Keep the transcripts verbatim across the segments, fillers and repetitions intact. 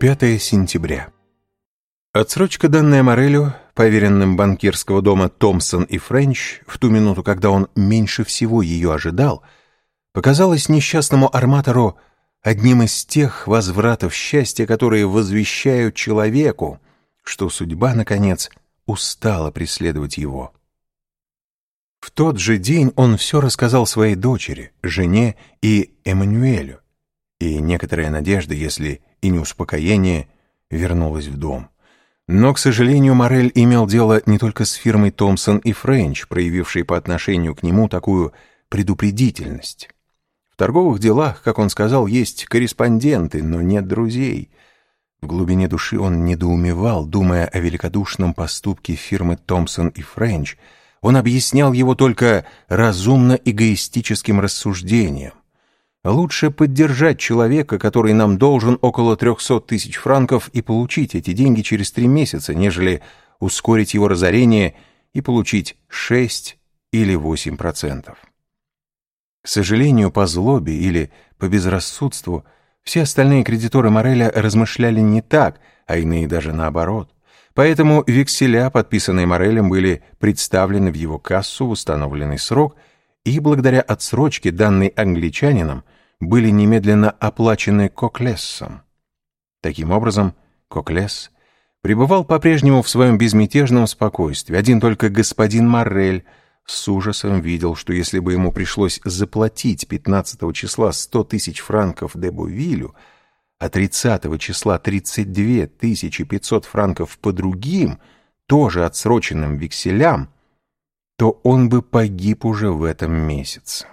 пятое сентября. Отсрочка, данная Моррелю, поверенным банкирского дома Томпсон и Френч, в ту минуту, когда он меньше всего ее ожидал, показалась несчастному арматору одним из тех возвратов счастья, которые возвещают человеку, что судьба, наконец, устала преследовать его. В тот же день он все рассказал своей дочери, жене и Эммануэлю, и некоторая надежда, если и не успокоение, вернулась в дом. Но, к сожалению, Моррель имел дело не только с фирмой Томпсон и Френч, проявившей по отношению к нему такую предупредительность. В торговых делах, как он сказал, есть корреспонденты, но нет друзей. В глубине души он недоумевал, думая о великодушном поступке фирмы Томпсон и Френч. Он объяснял его только разумно-эгоистическим рассуждением. Лучше поддержать человека, который нам должен около трехсот тысяч франков, и получить эти деньги через три месяца, нежели ускорить его разорение и получить шесть или восемь процентов. К сожалению, по злобе или по безрассудству все остальные кредиторы Морреля размышляли не так, а иные даже наоборот. Поэтому векселя, подписанные Моррелем, были представлены в его кассу в установленный срок, и благодаря отсрочке, данной англичанином, были немедленно оплачены Коклессом. Таким образом, Коклесс пребывал по-прежнему в своем безмятежном спокойствии. Один только господин Моррель с ужасом видел, что если бы ему пришлось заплатить пятнадцатого числа сто тысяч франков де Бовилю, а тридцатого числа тридцать две тысячи пятьсот франков по другим, тоже отсроченным векселям, то он бы погиб уже в этом месяце.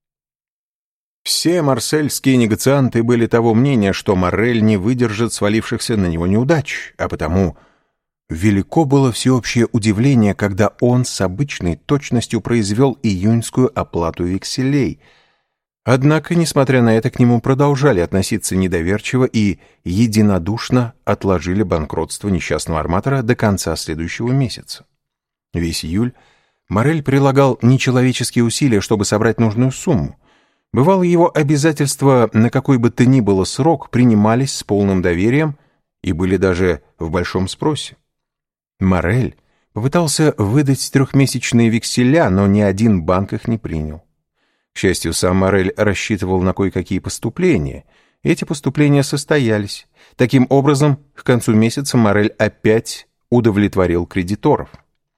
Все марсельские негацианты были того мнения, что Моррель не выдержит свалившихся на него неудач, а потому велико было всеобщее удивление, когда он с обычной точностью произвел июньскую оплату векселей. Однако, несмотря на это, к нему продолжали относиться недоверчиво и единодушно отложили банкротство несчастного арматора до конца следующего месяца. Весь июль Моррель прилагал нечеловеческие усилия, чтобы собрать нужную сумму. Бывало, его обязательства на какой бы то ни было срок принимались с полным доверием и были даже в большом спросе. Моррель попытался выдать трехмесячные векселя, но ни один банк их не принял. К счастью, сам Моррель рассчитывал на кое-какие поступления. Эти поступления состоялись. Таким образом, к концу месяца Моррель опять удовлетворил кредиторов.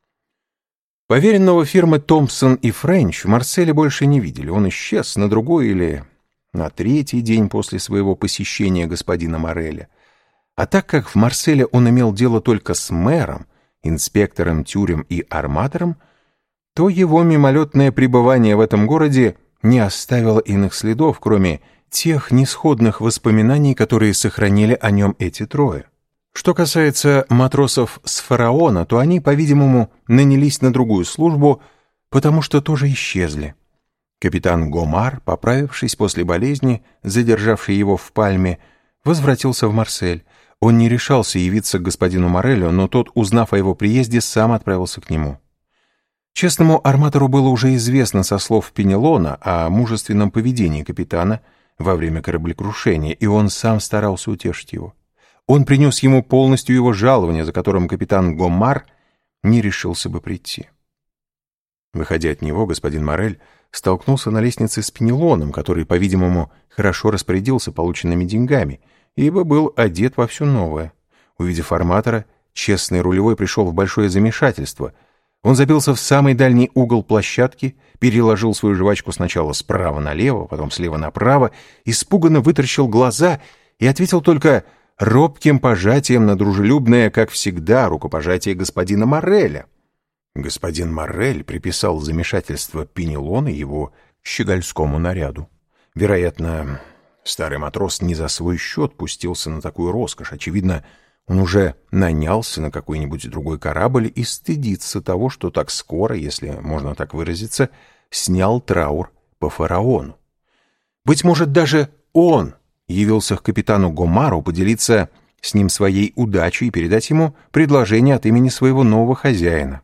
Поверенного фирмы Томпсон и Френч в Марселе больше не видели. Он исчез на другой или на третий день после своего посещения господина Морреля. А так как в Марселе он имел дело только с мэром, инспектором тюрем и арматором, то его мимолетное пребывание в этом городе не оставило иных следов, кроме тех несходных воспоминаний, которые сохранили о нем эти трое. Что касается матросов с «Фараона», то они, по-видимому, нанялись на другую службу, потому что тоже исчезли. Капитан Гомар, поправившись после болезни, задержавшей его в Пальме, возвратился в Марсель. Он не решался явиться к господину Моррелю, но тот, узнав о его приезде, сам отправился к нему. Честному арматору было уже известно со слов Пенелона о мужественном поведении капитана во время кораблекрушения, и он сам старался утешить его. Он принес ему полностью его жалование, за которым капитан Гомар не решился бы прийти. Выходя от него, господин Моррель столкнулся на лестнице с Пенелоном, который, по-видимому, хорошо распорядился полученными деньгами, ибо был одет во все новое. Увидев арматора, честный рулевой пришел в большое замешательство. Он забился в самый дальний угол площадки, переложил свою жвачку сначала справа налево, потом слева направо, испуганно вытаращил глаза и ответил только робким пожатием на дружелюбное, как всегда, рукопожатие господина Морреля. Господин Моррель приписал замешательство Пенелона его щегольскому наряду. Вероятно, старый матрос не за свой счет пустился на такую роскошь. Очевидно, он уже нанялся на какой-нибудь другой корабль и стыдится того, что так скоро, если можно так выразиться, снял траур по фараону. Быть может, даже он явился к капитану Гомару поделиться с ним своей удачей и передать ему предложение от имени своего нового хозяина.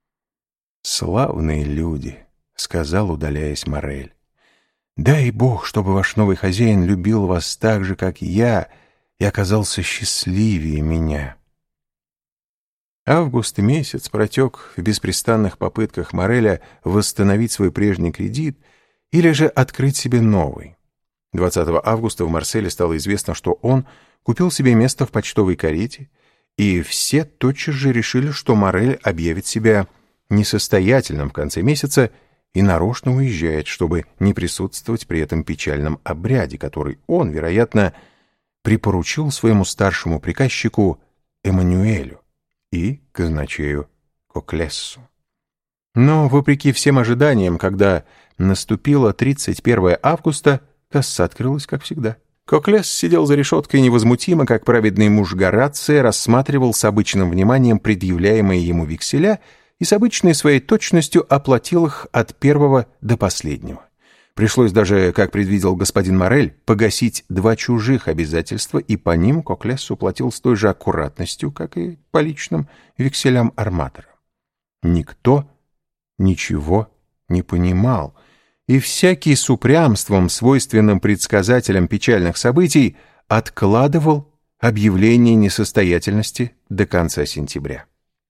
«Славные люди», — сказал, удаляясь, Моррель. «Дай Бог, чтобы ваш новый хозяин любил вас так же, как я, и оказался счастливее меня. Август месяц протек в беспрестанных попытках Мореля восстановить свой прежний кредит или же открыть себе новый. двадцатого августа в Марселе стало известно, что он купил себе место в почтовой карете, и все тотчас же решили, что Морель объявит себя несостоятельным в конце месяца и нарочно уезжает, чтобы не присутствовать при этом печальном обряде, который он, вероятно, припоручил своему старшему приказчику Эммануэлю и казначею Коклессу. Но, вопреки всем ожиданиям, когда наступило тридцать первое августа, касса открылась, как всегда. Коклесс сидел за решеткой невозмутимо, как праведный муж Горация, рассматривал с обычным вниманием предъявляемые ему векселя и с обычной своей точностью оплатил их от первого до последнего. Пришлось даже, как предвидел господин Морель, погасить два чужих обязательства, и по ним Коклесс уплатил с той же аккуратностью, как и по личным векселям арматора. Никто ничего не понимал, и всякий с упрямством, свойственным предсказателям печальных событий, откладывал объявление несостоятельности до конца сентября.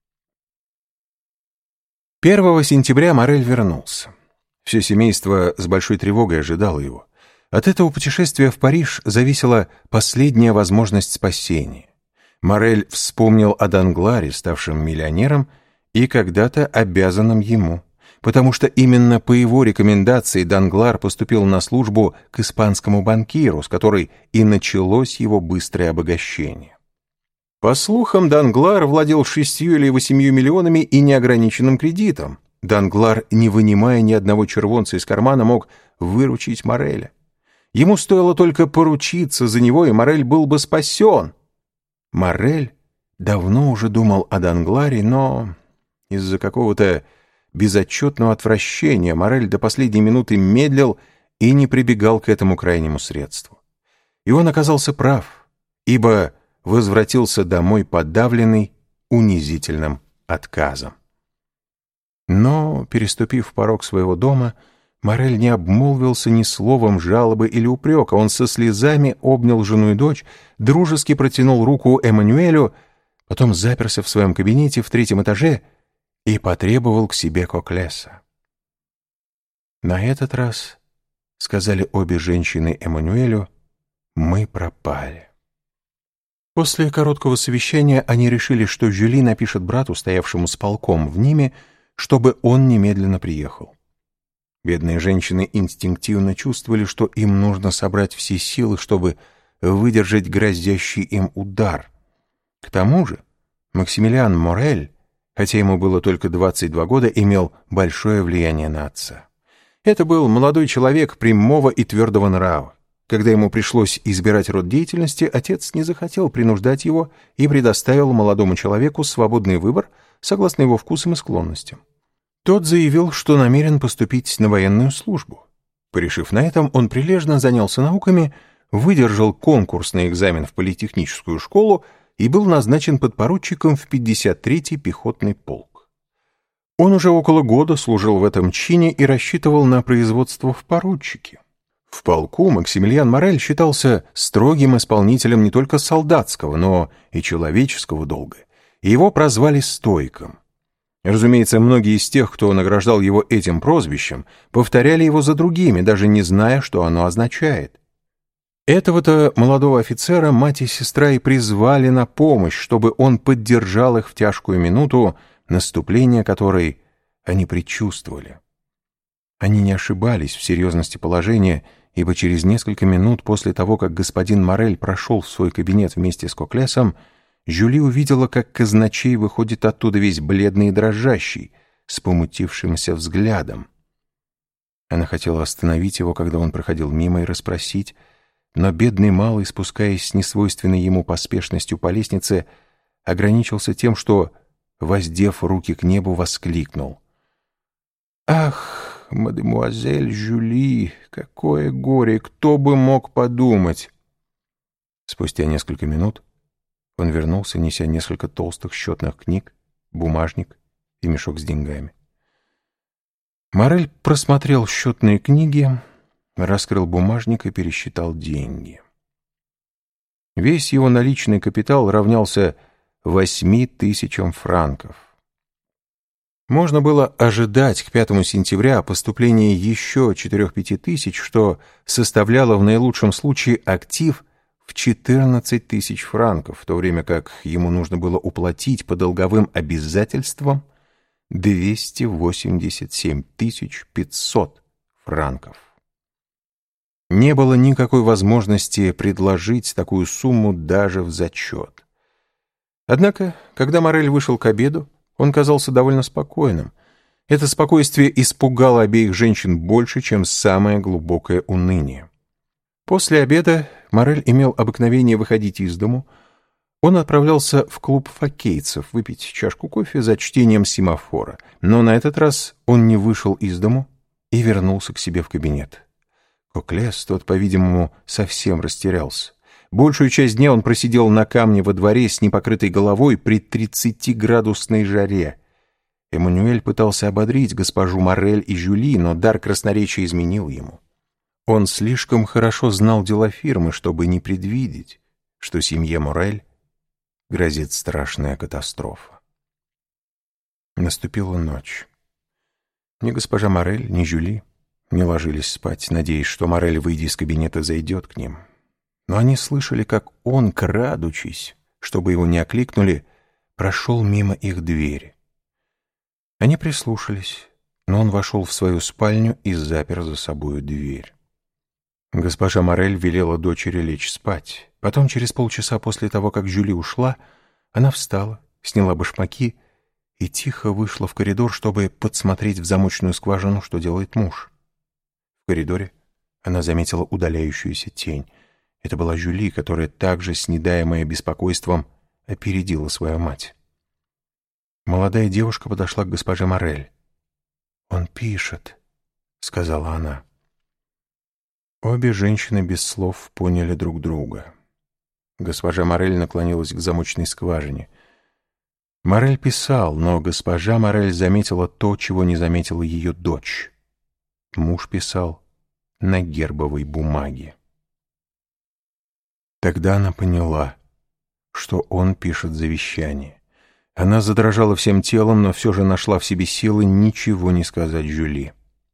первого сентября Морель вернулся. Все семейство с большой тревогой ожидало его. От этого путешествия в Париж зависела последняя возможность спасения. Морель вспомнил о Дангларе, ставшем миллионером и когда-то обязанном ему, потому что именно по его рекомендации Данглар поступил на службу к испанскому банкиру, с которой и началось его быстрое обогащение. По слухам, Данглар владел шестью или восемью миллионами и неограниченным кредитом. Данглар, не вынимая ни одного червонца из кармана, мог выручить Мореля. Ему стоило только поручиться за него, и Морель был бы спасен. Морель давно уже думал о Дангларе, но из-за какого-то безотчетного отвращения Морель до последней минуты медлил и не прибегал к этому крайнему средству. И он оказался прав, ибо возвратился домой подавленный унизительным отказом. Но, переступив порог своего дома, Морель не обмолвился ни словом жалобы или упрека. Он со слезами обнял жену и дочь, дружески протянул руку Эммануэлю, потом заперся в своем кабинете в третьем этаже и потребовал к себе Коклесса. «На этот раз, — сказали обе женщины Эммануэлю, — мы пропали». После короткого совещания они решили, что Жюли напишет брату, стоявшему с полком в Ниме, чтобы он немедленно приехал. Бедные женщины инстинктивно чувствовали, что им нужно собрать все силы, чтобы выдержать грозящий им удар. К тому же Максимилиан Морель, хотя ему было только двадцать два года, имел большое влияние на отца. Это был молодой человек прямого и твердого нрава. Когда ему пришлось избирать род деятельности, отец не захотел принуждать его и предоставил молодому человеку свободный выбор согласно его вкусам и склонностям. Тот заявил, что намерен поступить на военную службу. Порешив на этом, он прилежно занялся науками, выдержал конкурсный экзамен в политехническую школу и был назначен подпоручиком в пятьдесят третий пехотный полк. Он уже около года служил в этом чине и рассчитывал на производство в поручике. В полку Максимилиан Морель считался строгим исполнителем не только солдатского, но и человеческого долга, и его прозвали «стойком». Разумеется, многие из тех, кто награждал его этим прозвищем, повторяли его за другими, даже не зная, что оно означает. Этого-то молодого офицера мать и сестра и призвали на помощь, чтобы он поддержал их в тяжкую минуту, наступления которой они предчувствовали. Они не ошибались в серьезности положения, ибо через несколько минут после того, как господин Морель прошел в свой кабинет вместе с Коклессом, Жюли увидела, как казначей выходит оттуда весь бледный и дрожащий, с помутившимся взглядом. Она хотела остановить его, когда он проходил мимо, и расспросить, но бедный малый, спускаясь с несвойственной ему поспешностью по лестнице, ограничился тем, что, воздев руки к небу, воскликнул: «Ах, мадемуазель Жюли, какое горе! Кто бы мог подумать!» Спустя несколько минут он вернулся, неся несколько толстых счетных книг, бумажник и мешок с деньгами. Морель просмотрел счетные книги, раскрыл бумажник и пересчитал деньги. Весь его наличный капитал равнялся восьми тысячам франков. Можно было ожидать к пятому сентября поступления еще четырех-пяти тысяч, что составляло в наилучшем случае актив в четырнадцать тысяч франков, в то время как ему нужно было уплатить по долговым обязательствам двести восемьдесят семь тысяч пятьсот франков. Не было никакой возможности предложить такую сумму даже в зачет. Однако, когда Моррель вышел к обеду, он казался довольно спокойным. Это спокойствие испугало обеих женщин больше, чем самое глубокое уныние. После обеда Моррель имел обыкновение выходить из дому. Он отправлялся в клуб фокейцев выпить чашку кофе за чтением семафора, но на этот раз он не вышел из дому и вернулся к себе в кабинет. Коклес, тот, по-видимому, совсем растерялся. Большую часть дня он просидел на камне во дворе с непокрытой головой при тридцатиградусной жаре. Эммануэль пытался ободрить госпожу Моррель и Жюли, но дар красноречия изменил ему. Он слишком хорошо знал дела фирмы, чтобы не предвидеть, что семье Моррель грозит страшная катастрофа. Наступила ночь. Ни госпожа Моррель, ни Жюли не ложились спать, надеясь, что Моррель, выйдя из кабинета, зайдет к ним. Но они слышали, как он, крадучись, чтобы его не окликнули, прошел мимо их двери. Они прислушались, но он вошел в свою спальню и запер за собою дверь. Госпожа Моррель велела дочери лечь спать. Потом, через полчаса после того, как Жюли ушла, она встала, сняла башмаки и тихо вышла в коридор, чтобы подсмотреть в замочную скважину, что делает муж. В коридоре она заметила удаляющуюся тень. Это была Жюли, которая также, снедаемая беспокойством, опередила свою мать. Молодая девушка подошла к госпоже Моррель. «Он пишет», — сказала она. Обе женщины без слов поняли друг друга. Госпожа Моррель наклонилась к замочной скважине. Моррель писал, но госпожа Моррель заметила то, чего не заметила ее дочь. Муж писал на гербовой бумаге. Тогда она поняла, что он пишет завещание. Она задрожала всем телом, но все же нашла в себе силы ничего не сказать Жюли.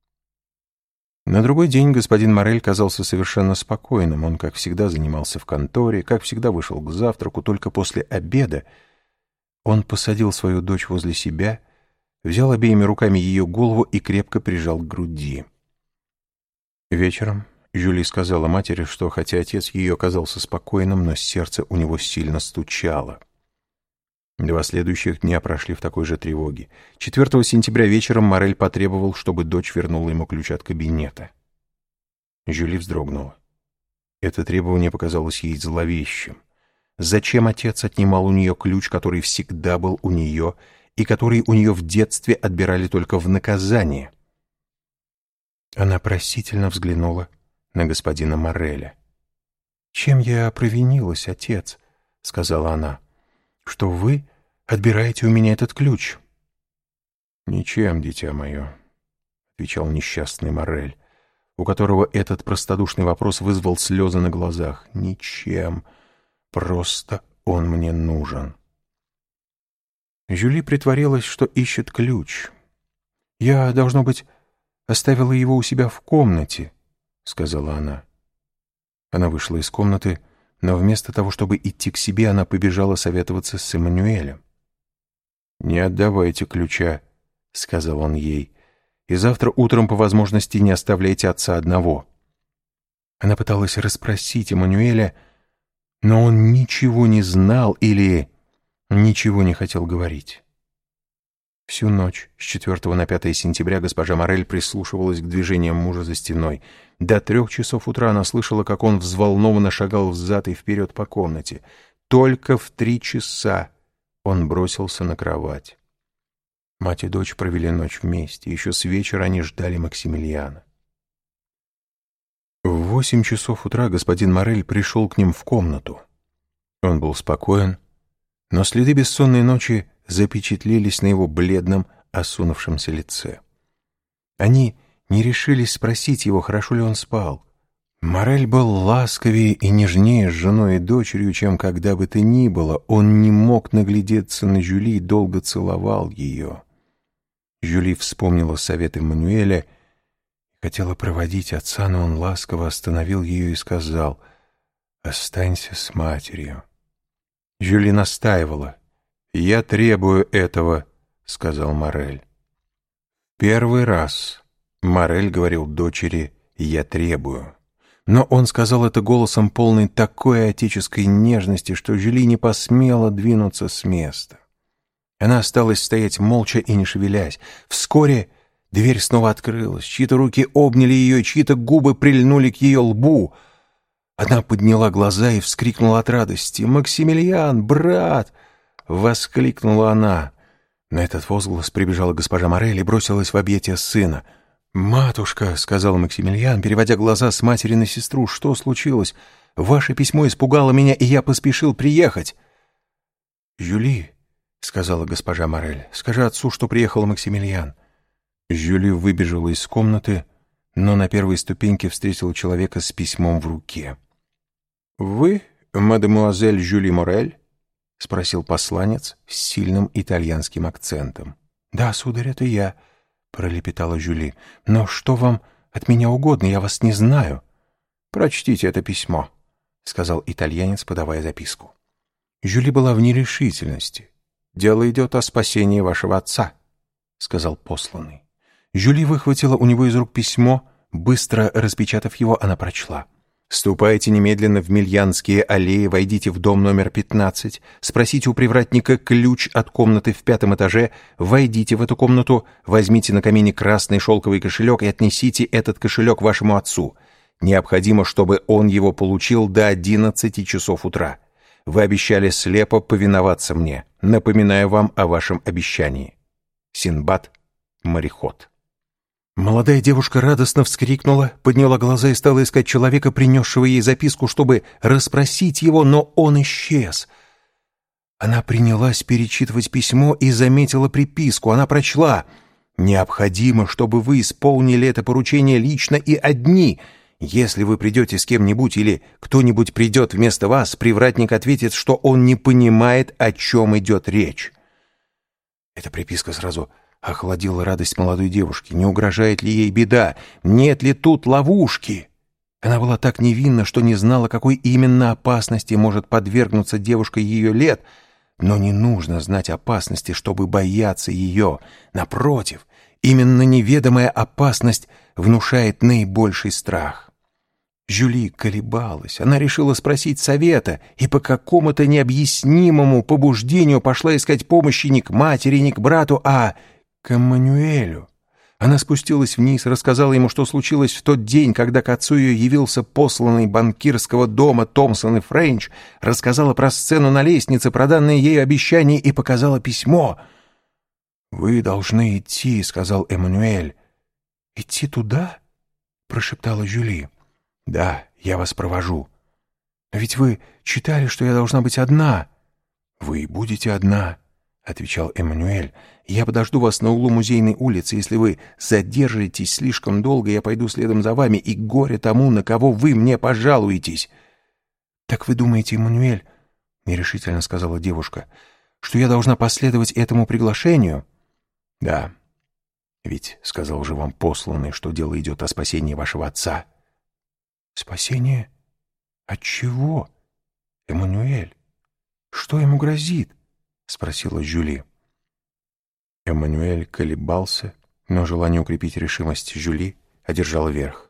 На другой день господин Моррель казался совершенно спокойным. Он, как всегда, занимался в конторе, как всегда вышел к завтраку. Только после обеда он посадил свою дочь возле себя, взял обеими руками ее голову и крепко прижал к груди. Вечером Жюли сказала матери, что хотя отец ее казался спокойным, но сердце у него сильно стучало. Два следующих дня прошли в такой же тревоге. четвёртого сентября вечером Моррель потребовал, чтобы дочь вернула ему ключ от кабинета. Жюли вздрогнула. Это требование показалось ей зловещим. Зачем отец отнимал у нее ключ, который всегда был у нее, и который у нее в детстве отбирали только в наказание? Она просительно взглянула на господина Морреля. «Чем я провинилась, отец?» — сказала она. «Что вы отбираете у меня этот ключ?» «Ничем, дитя мое», — отвечал несчастный Моррель, у которого этот простодушный вопрос вызвал слезы на глазах. «Ничем. Просто он мне нужен». Жюли притворилась, что ищет ключ. «Я, должно быть, оставила его у себя в комнате», — сказала она. Она вышла из комнаты, но вместо того, чтобы идти к себе, она побежала советоваться с Эммануэлем. «Не отдавайте ключа», — сказал он ей, — «и завтра утром по возможности не оставляйте отца одного». Она пыталась расспросить Эммануэля, но он ничего не знал или ничего не хотел говорить. Всю ночь с четвёртого на пятое сентября госпожа Моррель прислушивалась к движениям мужа за стеной. До трех часов утра она слышала, как он взволнованно шагал взад и вперед по комнате. Только в три часа он бросился на кровать. Мать и дочь провели ночь вместе. Еще с вечера они ждали Максимилиана. В восемь часов утра господин Моррель пришел к ним в комнату. Он был спокоен, но следы бессонной ночи запечатлелись на его бледном, осунувшемся лице. Они не решились спросить его, хорошо ли он спал. Моррель был ласковее и нежнее с женой и дочерью, чем когда бы то ни было. Он не мог наглядеться на Жюли и долго целовал ее. Жюли вспомнила совет Эммануэля и хотела проводить отца, но он ласково остановил ее и сказал: «Останься с матерью». Жюли настаивала. «Я требую этого», — сказал Моррель. Первый раз Моррель говорил дочери «я требую». Но он сказал это голосом, полной такой отеческой нежности, что Жюли не посмела двинуться с места. Она осталась стоять молча и не шевелясь. Вскоре дверь снова открылась, чьи-то руки обняли ее, чьи-то губы прильнули к ее лбу. Она подняла глаза и вскрикнула от радости. «Максимилиан, брат!» — воскликнула она. На этот возглас прибежала госпожа Моррель и бросилась в объятия сына. «Матушка», — сказал Максимилиан, переводя глаза с матери на сестру, — «что случилось? Ваше письмо испугало меня, и я поспешил приехать». «Жюли», — сказала госпожа Моррель, — «скажи отцу, что приехал Максимилиан». Жюли выбежала из комнаты, но на первой ступеньке встретила человека с письмом в руке. «Вы, мадемуазель Жюли Моррель?» — спросил посланец с сильным итальянским акцентом. «Да, сударь, это я», — пролепетала Жюли. «Но что вам от меня угодно? Я вас не знаю». «Прочтите это письмо», — сказал итальянец, подавая записку. Жюли была в нерешительности. «Дело идет о спасении вашего отца», — сказал посланный. Жюли выхватила у него из рук письмо. Быстро распечатав его, она прочла. «Ступайте немедленно в Мильянские аллеи, войдите в дом номер пятнадцать, спросите у привратника ключ от комнаты в пятом этаже, войдите в эту комнату, возьмите на камине красный шелковый кошелек и отнесите этот кошелек вашему отцу. Необходимо, чтобы он его получил до одиннадцати часов утра. Вы обещали слепо повиноваться мне. Напоминаю вам о вашем обещании. Синдбад, мореход». Молодая девушка радостно вскрикнула, подняла глаза и стала искать человека, принесшего ей записку, чтобы расспросить его, но он исчез. Она принялась перечитывать письмо и заметила приписку. Она прочла: «Необходимо, чтобы вы исполнили это поручение лично и одни. Если вы придете с кем-нибудь или кто-нибудь придет вместо вас, привратник ответит, что он не понимает, о чем идет речь». Эта приписка сразу охладила радость молодой девушки. Не угрожает ли ей беда? Нет ли тут ловушки? Она была так невинна, что не знала, какой именно опасности может подвергнуться девушка ее лет, но не нужно знать опасности, чтобы бояться ее. Напротив, именно неведомая опасность внушает наибольший страх. Жюли колебалась. Она решила спросить совета и по какому-то необъяснимому побуждению пошла искать помощи не к матери, не к брату, а к Эммануэлю. Она спустилась вниз, рассказала ему, что случилось в тот день, когда к отцу ее явился посланный банкирского дома Томпсон и Френч, рассказала про сцену на лестнице, про данное ею обещание и показала письмо. «Вы должны идти», — сказал Эммануэль. «Идти туда?» — прошептала Жюли. «Да, я вас провожу». «Но ведь вы читали, что я должна быть одна». «Вы будете одна», — отвечал Эммануэль. «Я подожду вас на углу Музейной улицы. Если вы задержитесь слишком долго, я пойду следом за вами, и горе тому, на кого вы мне пожалуетесь». «Так вы думаете, Эммануэль, — нерешительно сказала девушка, — что я должна последовать этому приглашению?» «Да, ведь сказал же вам посланный, что дело идет о спасении вашего отца». «Спасение? От чего, Эммануэль? Что ему грозит?» — спросила Жюли. Эммануэль колебался, но желание укрепить решимость Жюли одержало верх.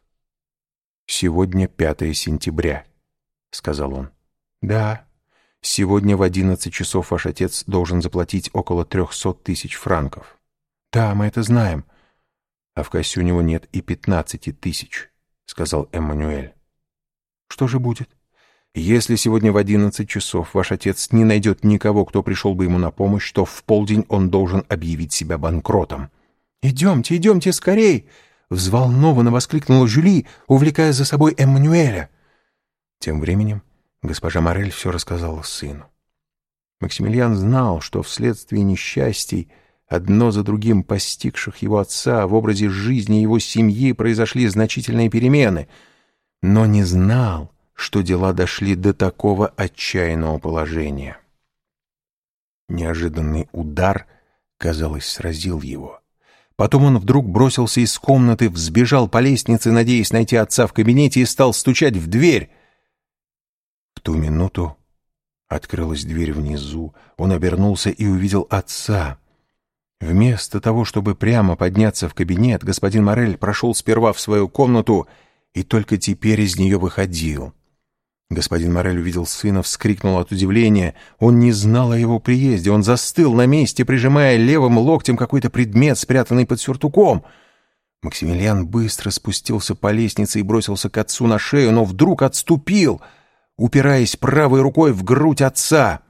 «Сегодня пятое сентября», — сказал он. «Да, сегодня в одиннадцать часов ваш отец должен заплатить около трехсот тысяч франков». «Да, мы это знаем». «А в кассе у него нет и пятнадцати тысяч», — сказал Эммануэль. «Что же будет? Если сегодня в одиннадцать часов ваш отец не найдет никого, кто пришел бы ему на помощь, то в полдень он должен объявить себя банкротом». «Идемте, идемте скорей!» — взволнованно воскликнула Жюли, увлекая за собой Эммануэля. Тем временем госпожа Моррель все рассказала сыну. Максимилиан знал, что вследствие несчастий, одно за другим постигших его отца, в образе жизни его семьи произошли значительные перемены. но не знал, что дела дошли до такого отчаянного положения. Неожиданный удар, казалось, сразил его. Потом он вдруг бросился из комнаты, взбежал по лестнице, надеясь найти отца в кабинете, и стал стучать в дверь. В ту минуту открылась дверь внизу. Он обернулся и увидел отца. Вместо того, чтобы прямо подняться в кабинет, господин Моррель прошел сперва в свою комнату и только теперь из нее выходил. Господин Моррель увидел сына, вскрикнул от удивления. Он не знал о его приезде. Он застыл на месте, прижимая левым локтем какой-то предмет, спрятанный под сюртуком. Максимилиан быстро спустился по лестнице и бросился к отцу на шею, но вдруг отступил, упираясь правой рукой в грудь отца.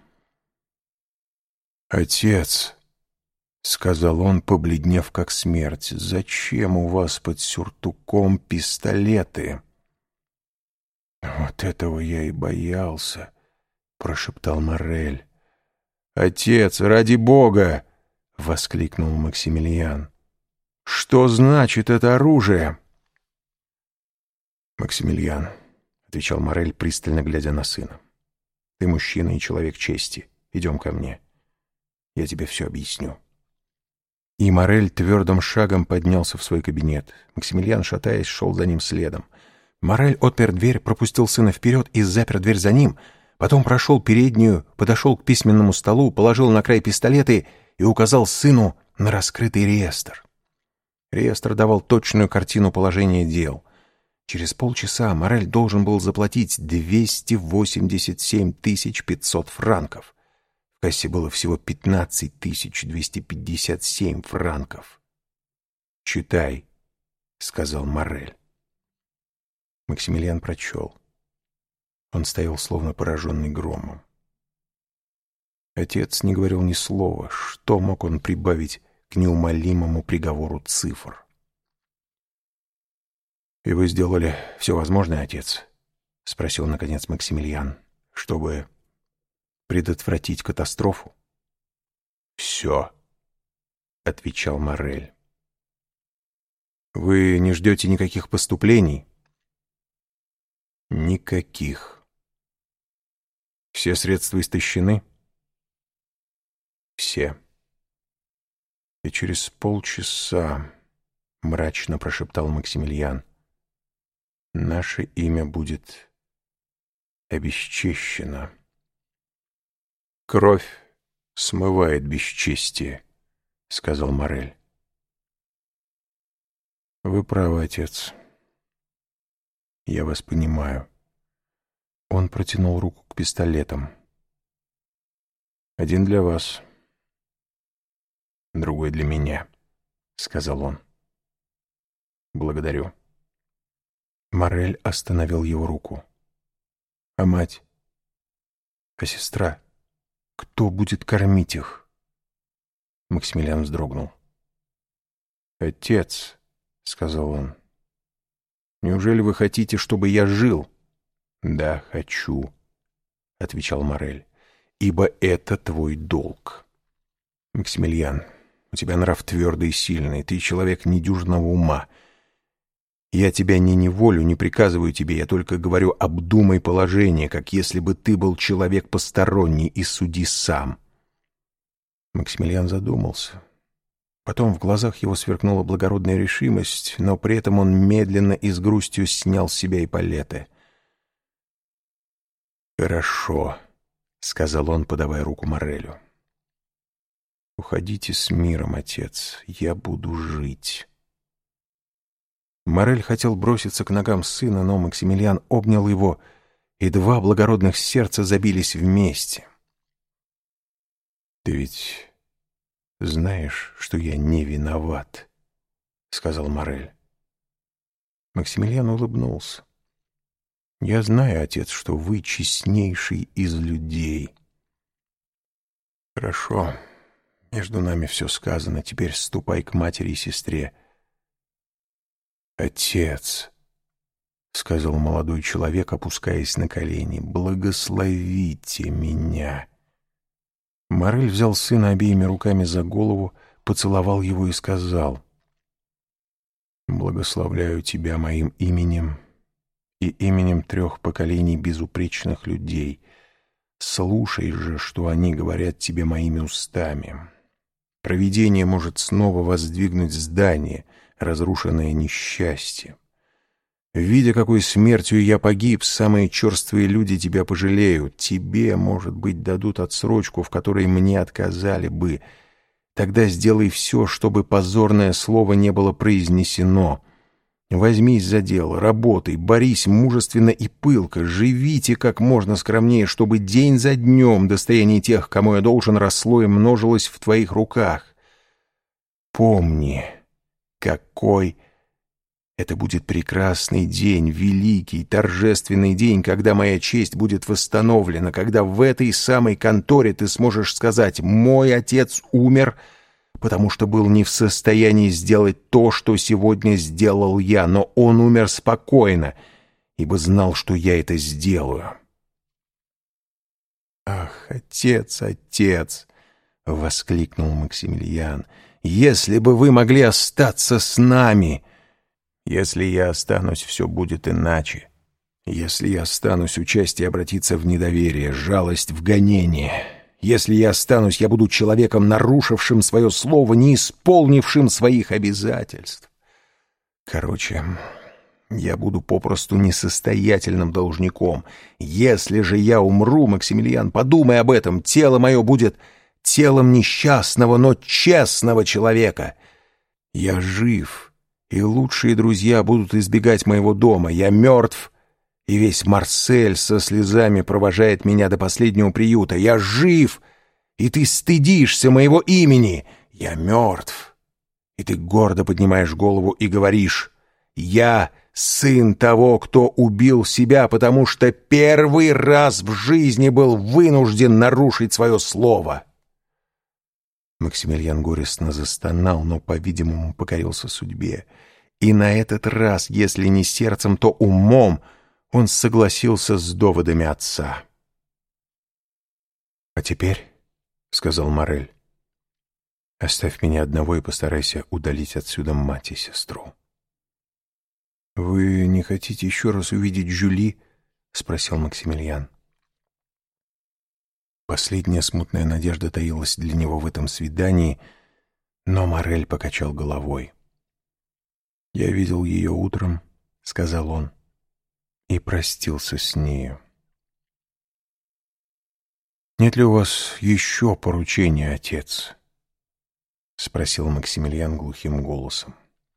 «Отец», — сказал он, побледнев как смерть, — «зачем у вас под сюртуком пистолеты?» «Вот этого я и боялся», — прошептал Моррель. «Отец, ради Бога!» — воскликнул Максимилиан. «Что значит это оружие?» «Максимилиан», — отвечал Моррель, пристально глядя на сына, — «ты мужчина и человек чести. Идем ко мне. Я тебе все объясню». И Моррель твердым шагом поднялся в свой кабинет. Максимилиан, шатаясь, шел за ним следом. Моррель отпер дверь, пропустил сына вперед и запер дверь за ним. Потом прошел переднюю, подошел к письменному столу, положил на край пистолеты и указал сыну на раскрытый реестр. Реестр давал точную картину положения дел. Через полчаса Моррель должен был заплатить двести восемьдесят семь тысяч пятьсот франков. В кассе было всего пятнадцать тысяч двести пятьдесят семь франков. «Читай», — сказал Моррель. Максимилиан прочел. Он стоял словно пораженный громом. Отец не говорил ни слова. Что мог он прибавить к неумолимому приговору цифр? «И вы сделали все возможное, отец?» — спросил, наконец, Максимилиан, — «чтобы предотвратить катастрофу?» «Все», — отвечал Моррель. «Вы не ждете никаких поступлений?» «Никаких». «Все средства истощены?» «Все». «И через полчаса», — мрачно прошептал Максимилиан, — «наше имя будет обесчещено». «Кровь смывает бесчестие», — сказал Моррель. «Вы правы, отец. Я вас понимаю». Он протянул руку к пистолетам. «Один для вас, другой для меня», — сказал он. «Благодарю». Моррель остановил его руку. «А мать? А сестра? Кто будет кормить их?» Максимилиан вздрогнул. «Отец», — сказал он, — «неужели вы хотите, чтобы я жил?» «Да, хочу», — отвечал Моррель, — «ибо это твой долг». «Максимилиан, у тебя нрав твердый и сильный, ты человек недюжного ума. Я тебя не неволю, не приказываю тебе, я только говорю, обдумай положение, как если бы ты был человек посторонний, и суди сам». Максимилиан задумался. Потом в глазах его сверкнула благородная решимость, но при этом он медленно и с грустью снял с себя эполеты. «Хорошо», — сказал он, подавая руку Моррелю. «Уходите с миром, отец, я буду жить». Моррель хотел броситься к ногам сына, но Максимилиан обнял его, и два благородных сердца забились вместе. «Ты ведь знаешь, что я не виноват», — сказал Моррель. Максимилиан улыбнулся. «Я знаю, отец, что вы честнейший из людей». «Хорошо, между нами все сказано. Теперь ступай к матери и сестре». «Отец», — сказал молодой человек, опускаясь на колени, — «благословите меня». Моррель взял сына обеими руками за голову, поцеловал его и сказал: «Благословляю тебя моим именем и именем трех поколений безупречных людей. Слушай же, что они говорят тебе моими устами. Провидение может снова воздвигнуть здание, разрушенное несчастьем. Видя, какой смертью я погиб, самые черствые люди тебя пожалеют. Тебе, может быть, дадут отсрочку, в которой мне отказали бы. Тогда сделай все, чтобы позорное слово не было произнесено. Возьмись за дело, работай, борись мужественно и пылко, живите как можно скромнее, чтобы день за днем достояние тех, кому я должен, росло и множилось в твоих руках. Помни, какой это будет прекрасный день, великий, торжественный день, когда моя честь будет восстановлена, когда в этой самой конторе ты сможешь сказать: «Мой отец умер», потому что был не в состоянии сделать то, что сегодня сделал я, но он умер спокойно, ибо знал, что я это сделаю. «Ах, отец, отец!» — воскликнул Максимилиан. «Если бы вы могли остаться с нами!» «Если я останусь, все будет иначе. Если я останусь, участие обратится в недоверие, жалость в гонение». Если я останусь, я буду человеком, нарушившим свое слово, не исполнившим своих обязательств. Короче, я буду попросту несостоятельным должником. Если же я умру, Максимилиан, подумай об этом, тело мое будет телом несчастного, но честного человека. Я жив, и лучшие друзья будут избегать моего дома. Я мертв, и весь Марсель со слезами провожает меня до последнего приюта. Я жив, и ты стыдишься моего имени. Я мертв, и ты гордо поднимаешь голову и говоришь: «Я сын того, кто убил себя, потому что первый раз в жизни был вынужден нарушить свое слово». Максимилиан горестно застонал, но, по-видимому, покорился судьбе. И на этот раз, если не сердцем, то умом, он согласился с доводами отца. «А теперь, — сказал Моррель, — оставь меня одного и постарайся удалить отсюда мать и сестру». «Вы не хотите еще раз увидеть Жюли?» — спросил Максимилиан. Последняя смутная надежда таилась для него в этом свидании, но Моррель покачал головой. «Я видел ее утром, — сказал он, — и простился с нею». «Нет ли у вас еще поручения, отец?» — спросил Максимилиан глухим голосом.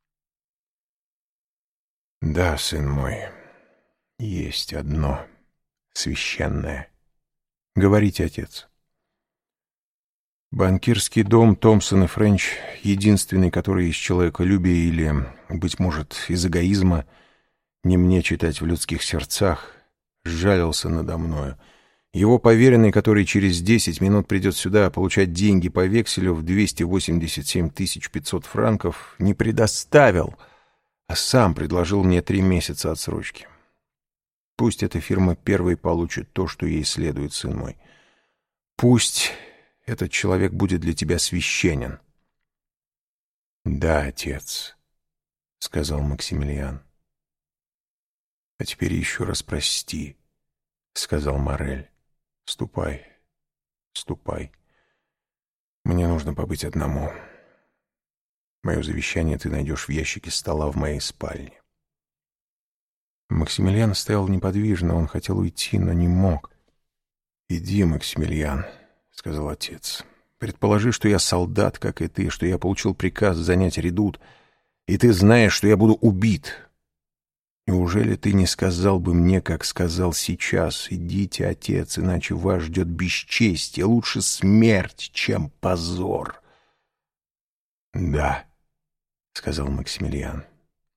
«Да, сын мой, есть одно священное. Говорите, отец». «Банкирский дом Томпсон и Френч, единственный, который из человеколюбия или, быть может, из эгоизма, не мне читать в людских сердцах, сжалился надо мною. Его поверенный, который через десять минут придет сюда получать деньги по векселю в двести восемьдесят семь тысяч пятьсот франков, не предоставил, а сам предложил мне три месяца отсрочки. Пусть эта фирма первой получит то, что ей следует, сын мой. Пусть этот человек будет для тебя священен». «Да, отец», — сказал Максимилиан. «А теперь еще раз прости», — сказал Моррель. «Ступай, ступай. Мне нужно побыть одному. Мое завещание ты найдешь в ящике стола в моей спальне». Максимилиан стоял неподвижно, он хотел уйти, но не мог. «Иди, Максимилиан», — сказал отец. «Предположи, что я солдат, как и ты, что я получил приказ занять редут, и ты знаешь, что я буду убит. Неужели ты не сказал бы мне, как сказал сейчас: идите, отец, иначе вас ждет бесчестие, лучше смерть, чем позор?» «Да», — сказал Максимилиан.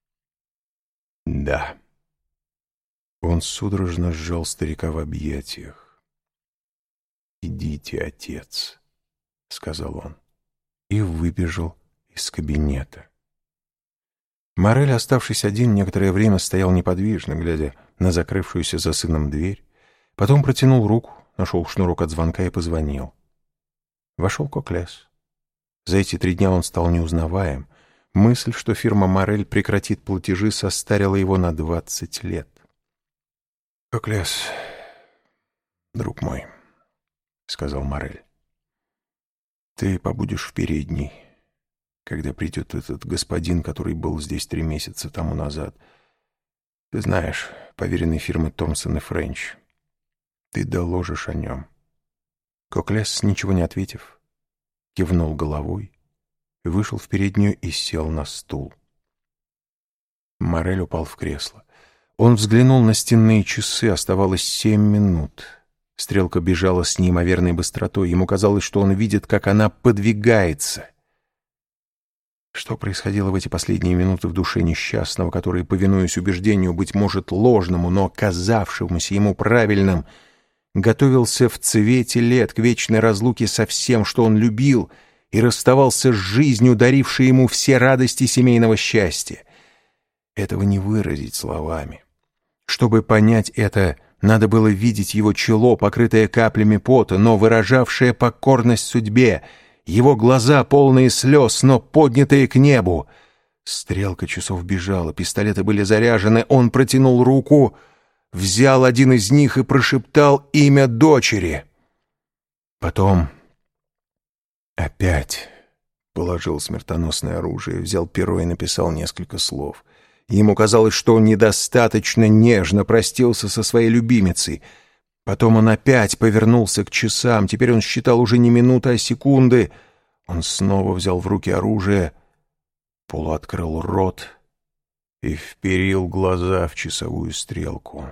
«Да». Он судорожно сжал старика в объятиях. «Идите, отец», — сказал он, и выбежал из кабинета. Моррель, оставшись один, некоторое время стоял неподвижно, глядя на закрывшуюся за сыном дверь. Потом протянул руку, нашел шнурок от звонка и позвонил. Вошел Коклес. За эти три дня он стал неузнаваем. Мысль, что фирма Моррель прекратит платежи, состарила его на двадцать лет. «Коклес, друг мой», — сказал Моррель, — «ты побудешь в передней, когда придет этот господин, который был здесь три месяца тому назад. Ты знаешь, поверенный фирмы Томпсон и Френч. Ты доложишь о нем». Коклес, ничего не ответив, кивнул головой, вышел в переднюю и сел на стул. Моррель упал в кресло. Он взглянул на стенные часы, оставалось семь минут. Стрелка бежала с неимоверной быстротой. Ему казалось, что он видит, как она подвигается. Что происходило в эти последние минуты в душе несчастного, который, повинуясь убеждению, быть может, ложному, но казавшемуся ему правильным, готовился в цвете лет к вечной разлуке со всем, что он любил, и расставался с жизнью, дарившей ему все радости семейного счастья? Этого не выразить словами. Чтобы понять это, надо было видеть его чело, покрытое каплями пота, но выражавшее покорность судьбе, его глаза, полные слез, но поднятые к небу. Стрелка часов бежала, пистолеты были заряжены, он протянул руку, взял один из них и прошептал имя дочери. Потом опять положил смертоносное оружие, взял перо и написал несколько слов. Ему казалось, что он недостаточно нежно простился со своей любимицей. Потом он опять повернулся к часам. Теперь он считал уже не минуты, а секунды. Он снова взял в руки оружие, полуоткрыл рот и вперил глаза в часовую стрелку.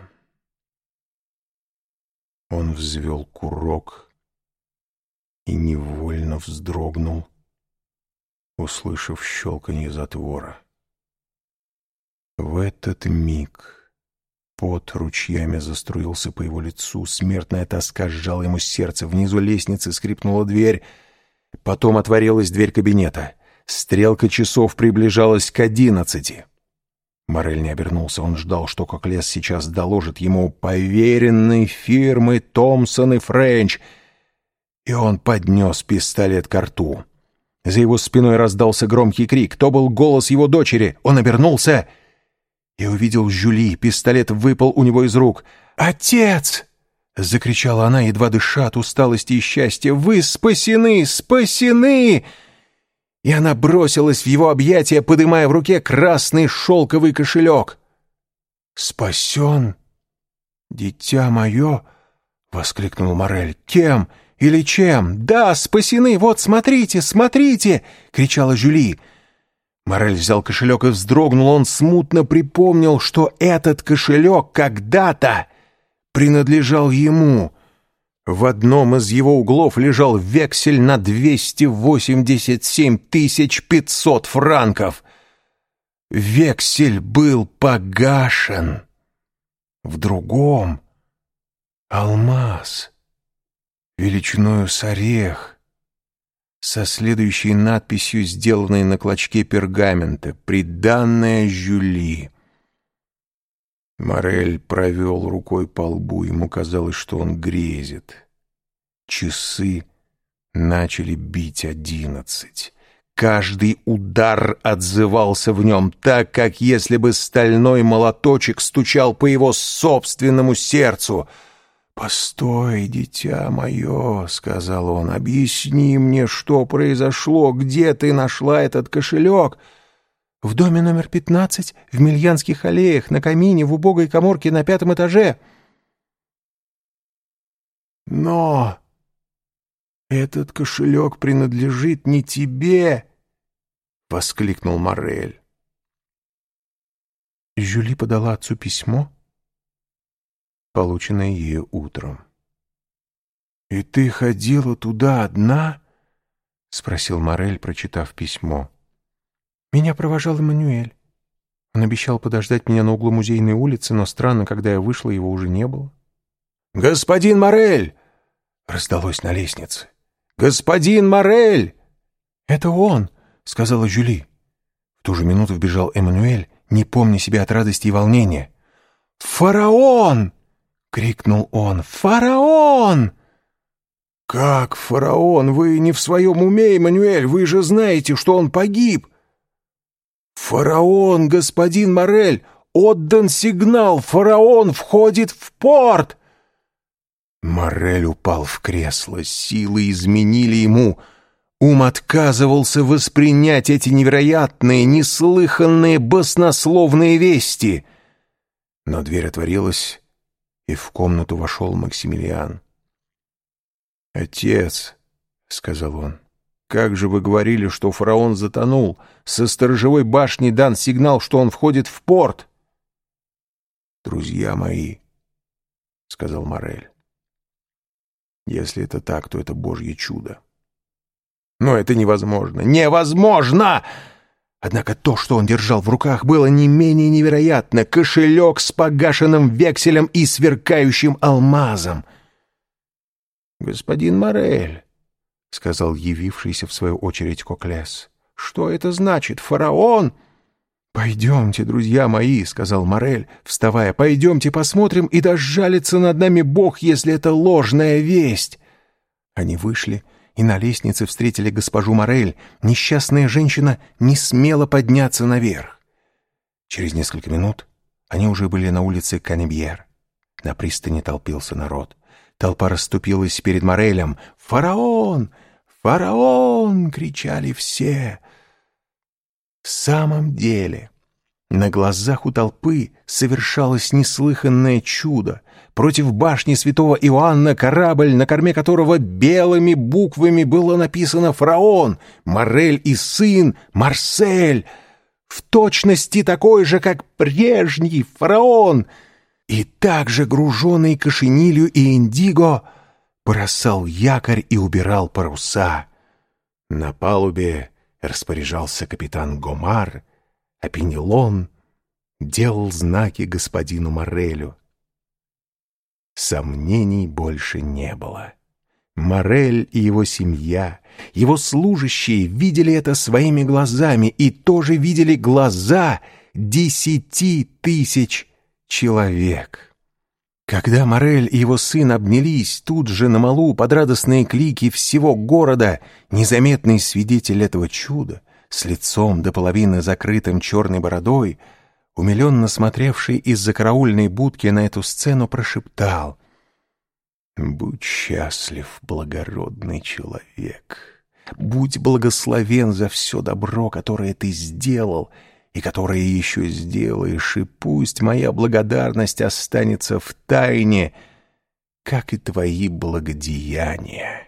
Он взвел курок и невольно вздрогнул, услышав щелканье затвора. В этот миг пот ручьями заструился по его лицу, смертная тоска сжала ему сердце, внизу лестницы скрипнула дверь, потом отворилась дверь кабинета. Стрелка часов приближалась к одиннадцати. Моррель не обернулся, он ждал, что Коклес сейчас доложит ему поверенной фирмы Томпсон и Френч, и он поднес пистолет ко рту. За его спиной раздался громкий крик. То был голос его дочери. Он обернулся и увидел Жюли. Пистолет выпал у него из рук. «Отец!» — закричала она, едва дыша от усталости и счастья. «Вы спасены! Спасены!» И она бросилась в его объятия, подымая в руке красный шелковый кошелек. «Спасен? Дитя мое!» — воскликнул Моррель. «Кем или чем? Да, спасены! Вот, смотрите, смотрите!» — кричала Жюли. Моррель взял кошелек и вздрогнул. Он смутно припомнил, что этот кошелек когда-то принадлежал ему. В одном из его углов лежал вексель на двести восемьдесят семь тысяч пятьсот франков. Вексель был погашен. В другом — алмаз, величиною с орех, со следующей надписью, сделанной на клочке пергамента: «Приданное Жюли». Моррель провел рукой по лбу, ему казалось, что он грезит. Часы начали бить одиннадцать. Каждый удар отзывался в нем так, как если бы стальной молоточек стучал по его собственному сердцу. «Постой, дитя мое», — сказал он, — «объясни мне, что произошло, где ты нашла этот кошелек?» «В доме номер пятнадцать, в Мильянских аллеях, на камине, в убогой каморке на пятом этаже». «Но этот кошелек принадлежит не тебе», — воскликнул Моррель. Жюли подала отцу письмо, полученное ею утром. «И ты ходила туда одна?» — спросил Моррель, прочитав письмо. «Меня провожал Эммануэль. Он обещал подождать меня на углу Музейной улицы, но странно, когда я вышла, его уже не было». «Господин Моррель!» — раздалось на лестнице. «Господин Моррель!» «Это он!» — сказала Жюли. В ту же минуту вбежал Эммануэль, не помня себя от радости и волнения. «Фараон!» — крикнул он. «Фараон!» «Как фараон? Вы не в своем уме, Эммануэль? Вы же знаете, что он погиб!» «Фараон, господин Моррель! отдан сигнал! Фараон входит в порт!» Моррель упал в кресло, силы изменили ему. Ум отказывался воспринять эти невероятные, неслыханные, баснословные вести. Но дверь отворилась, и в комнату вошел Максимилиан. «Отец», — сказал он, — «как же вы говорили, что фараон затонул? Со сторожевой башни дан сигнал, что он входит в порт». «Друзья мои», — сказал Моррель, — «если это так, то это Божье чудо». «Но это невозможно! Невозможно!» Однако то, что он держал в руках, было не менее невероятно. Кошелек с погашенным векселем и сверкающим алмазом. «Господин Моррель», — сказал явившийся в свою очередь Коклес, — «что это значит? Фараон?» «Пойдемте, друзья мои», — сказал Моррель, вставая, — «пойдемте посмотрим, и да сжалится над нами Бог, если это ложная весть». Они вышли и на лестнице встретили госпожу Моррель. Несчастная женщина не смела подняться наверх. Через несколько минут они уже были на улице Канебьер. На пристани толпился народ. Толпа расступилась перед Моррелем. «Фараон! Фараон!» — кричали все. В самом деле, на глазах у толпы совершалось неслыханное чудо. Против башни святого Иоанна корабль, на корме которого белыми буквами было написано «Фараон», «Моррель и сын», «Марсель», в точности такой же, как прежний фараон, и также груженный кошенилью и индиго бросал якорь и убирал паруса. На палубе распоряжался капитан Гомар, а Пенелон делал знаки господину Моррелю. Сомнений больше не было. Моррель и его семья, его служащие видели это своими глазами и тоже видели глаза десяти тысяч человек. Когда Моррель и его сын обнялись тут же на малу под радостные клики всего города, незаметный свидетель этого чуда, с лицом до половины закрытым черной бородой, умиленно смотревший из-за караульной будки на эту сцену, прошептал: «Будь счастлив, благородный человек! Будь благословен за все добро, которое ты сделал и которое еще сделаешь, и пусть моя благодарность останется в тайне, как и твои благодеяния».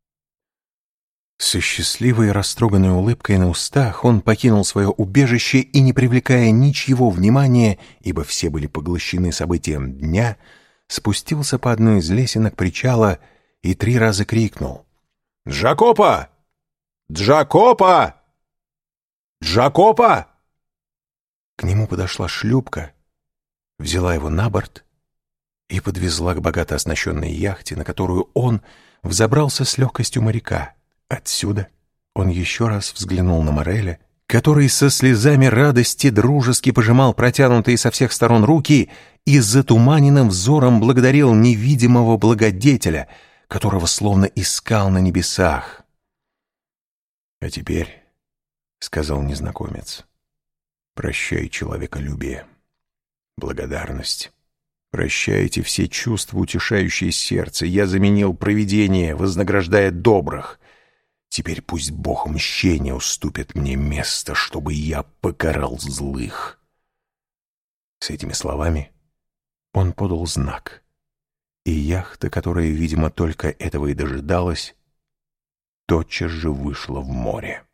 Со счастливой и растроганной улыбкой на устах он покинул свое убежище и, не привлекая ничьего внимания, ибо все были поглощены событием дня, спустился по одной из лесенок причала и три раза крикнул: «Джакопа! Джакопа! Джакопа!» К нему подошла шлюпка, взяла его на борт и подвезла к богато оснащенной яхте, на которую он взобрался с легкостью моряка. Отсюда он еще раз взглянул на Морреля, который со слезами радости дружески пожимал протянутые со всех сторон руки и затуманенным взором благодарил невидимого благодетеля, которого словно искал на небесах. «А теперь, — сказал незнакомец, — прощай человеколюбие, благодарность. Прощайте все чувства, утешающие сердце. Я заменил провидение, вознаграждая добрых. Теперь пусть Бог мщения уступит мне место, чтобы я покарал злых». С этими словами он подал знак, и яхта, которая, видимо, только этого и дожидалась, тотчас же вышла в море.